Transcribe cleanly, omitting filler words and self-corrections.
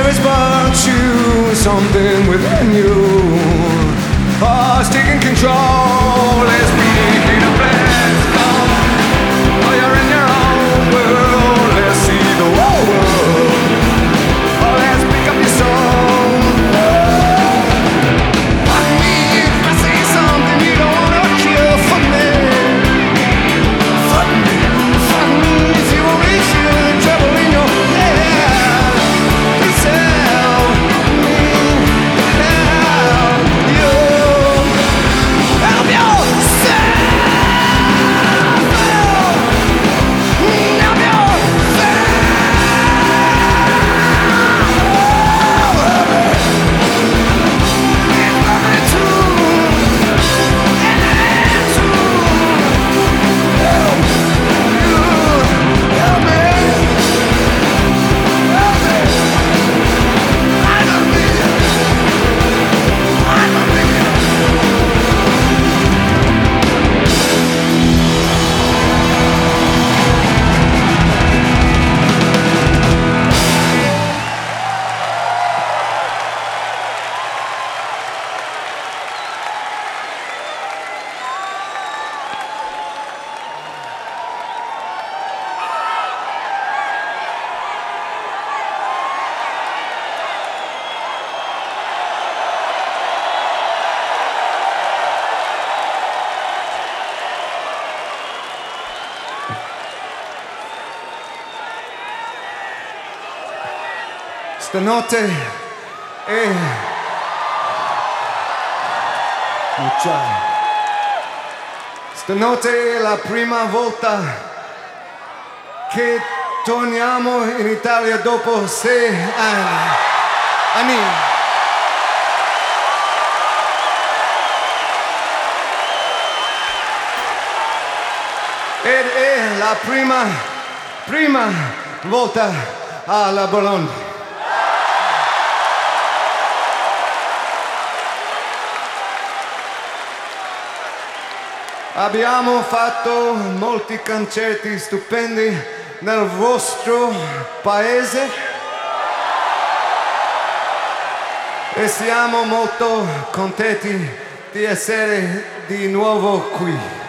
there is but you, something within you. Oh, it's taking control. Let's be the best. Oh, you're in your own world. Let's see the whole world. Oh, let's pick up your song. Fuck me if I say something you don't wanna hear. Fuck me. Fuck me. Fuck me if you won't hear the trouble in your head. Please help me. Help you. Help yourself. Help yourself. Stanotte è Stanotte è la prima volta che torniamo in Italia dopo 6 anni. Ed è la prima volta alla Bologna. Abbiamo fatto molti concerti stupendi nel vostro paese e siamo molto contenti di essere di nuovo qui.